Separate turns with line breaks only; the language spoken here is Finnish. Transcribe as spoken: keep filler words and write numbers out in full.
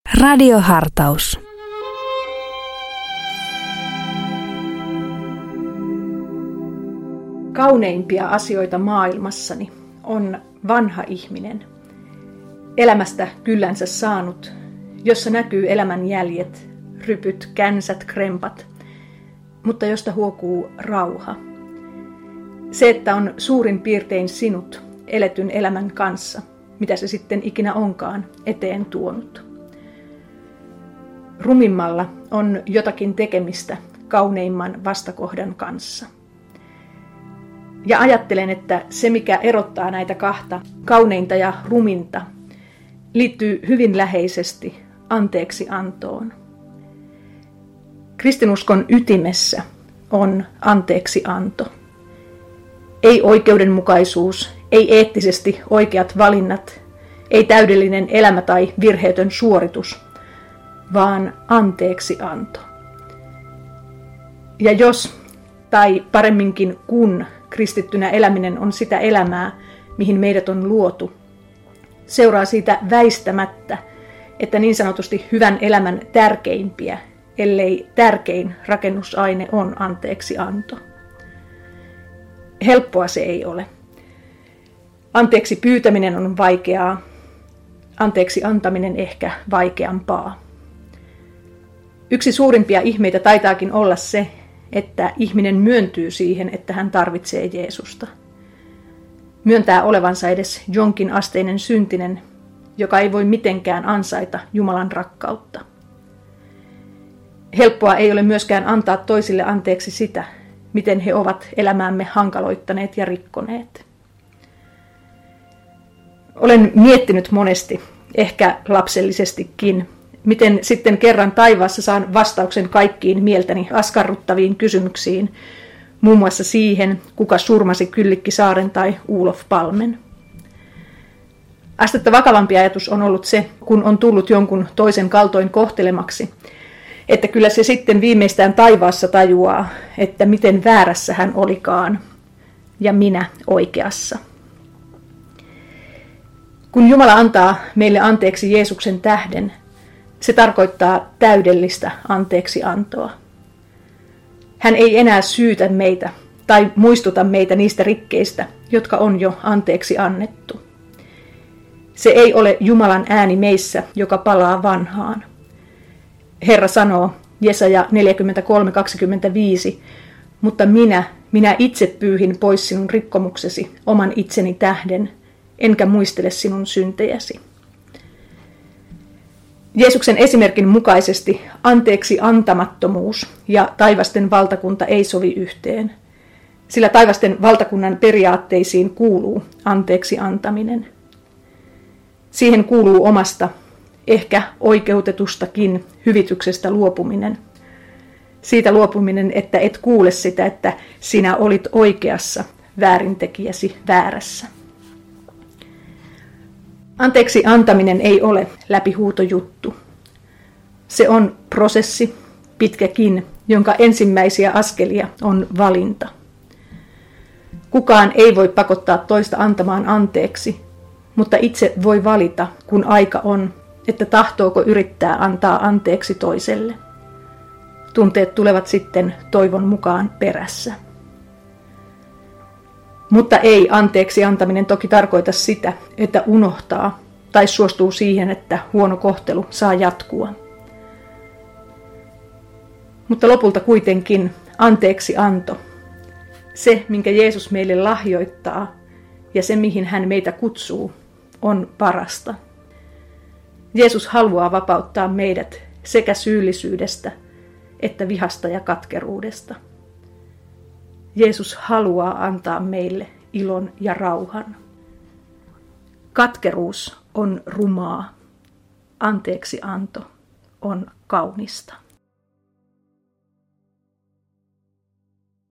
Radiohartaus.
Kauneimpia asioita maailmassani on vanha ihminen, elämästä kyllänsä saanut, jossa näkyy elämän jäljet, rypyt, känsät, krempat, mutta josta huokuu rauha. Se, että on suurin piirtein sinut eletyn elämän kanssa, mitä se sitten ikinä onkaan eteen tuonut. Rumimmalla on jotakin tekemistä kauneimman vastakohdan kanssa. Ja ajattelen, että se mikä erottaa näitä kahta, kauneinta ja ruminta, liittyy hyvin läheisesti anteeksiantoon. Kristinuskon ytimessä on anteeksianto. Ei oikeudenmukaisuus, ei eettisesti oikeat valinnat, ei täydellinen elämä tai virheetön suoritus, vaan anteeksianto. Ja jos, tai paremminkin kun, kristittynä eläminen on sitä elämää, mihin meidät on luotu, seuraa siitä väistämättä, että niin sanotusti hyvän elämän tärkeimpiä, ellei tärkein rakennusaine on anteeksianto. Helppoa se ei ole. Anteeksi pyytäminen on vaikeaa, anteeksi antaminen ehkä vaikeampaa. Yksi suurimpia ihmeitä taitaakin olla se, että ihminen myöntyy siihen, että hän tarvitsee Jeesusta. Myöntää olevansa edes jonkin asteinen syntinen, joka ei voi mitenkään ansaita Jumalan rakkautta. Helppoa ei ole myöskään antaa toisille anteeksi sitä, miten he ovat elämäämme hankaloittaneet ja rikkoneet. Olen miettinyt monesti, ehkä lapsellisestikin, miten sitten kerran taivaassa saan vastauksen kaikkiin mieltäni askarruttaviin kysymyksiin, muun muassa siihen, kuka surmasi Kyllikki Saaren tai Olof Palmen. Astetta vakavampi ajatus on ollut se, kun on tullut jonkun toisen kaltoin kohtelemaksi, että kyllä se sitten viimeistään taivaassa tajuaa, että miten väärässä hän olikaan ja minä oikeassa. Kun Jumala antaa meille anteeksi Jeesuksen tähden, se tarkoittaa täydellistä anteeksiantoa. Hän ei enää syytä meitä tai muistuta meitä niistä rikkeistä, jotka on jo anteeksi annettu. Se ei ole Jumalan ääni meissä, joka palaa vanhaan. Herra sanoo, Jesaja neljäkymmentäkolme kaksikymmentäviisi, mutta minä, minä itse pyyhin pois sinun rikkomuksesi oman itseni tähden, enkä muistele sinun syntejäsi. Jeesuksen esimerkin mukaisesti anteeksi antamattomuus ja taivasten valtakunta ei sovi yhteen, sillä taivasten valtakunnan periaatteisiin kuuluu anteeksi antaminen. Siihen kuuluu omasta, ehkä oikeutetustakin hyvityksestä luopuminen. Siitä luopuminen, että et kuule sitä, että sinä olit oikeassa, väärintekijäsi väärässä. Anteeksi antaminen ei ole läpihuutojuttu. Se on prosessi, pitkäkin, jonka ensimmäisiä askelia on valinta. Kukaan ei voi pakottaa toista antamaan anteeksi, mutta itse voi valita, kun aika on, että tahtooko yrittää antaa anteeksi toiselle. Tunteet tulevat sitten toivon mukaan perässä. Mutta ei anteeksi antaminen toki tarkoita sitä, että unohtaa tai suostuu siihen, että huono kohtelu saa jatkua. Mutta lopulta kuitenkin anteeksi anto, se minkä Jeesus meille lahjoittaa ja se mihin hän meitä kutsuu, on parasta. Jeesus haluaa vapauttaa meidät sekä syyllisyydestä että vihasta ja katkeruudesta. Jeesus haluaa antaa meille ilon ja rauhan. Katkeruus on rumaa, anteeksianto on kaunista.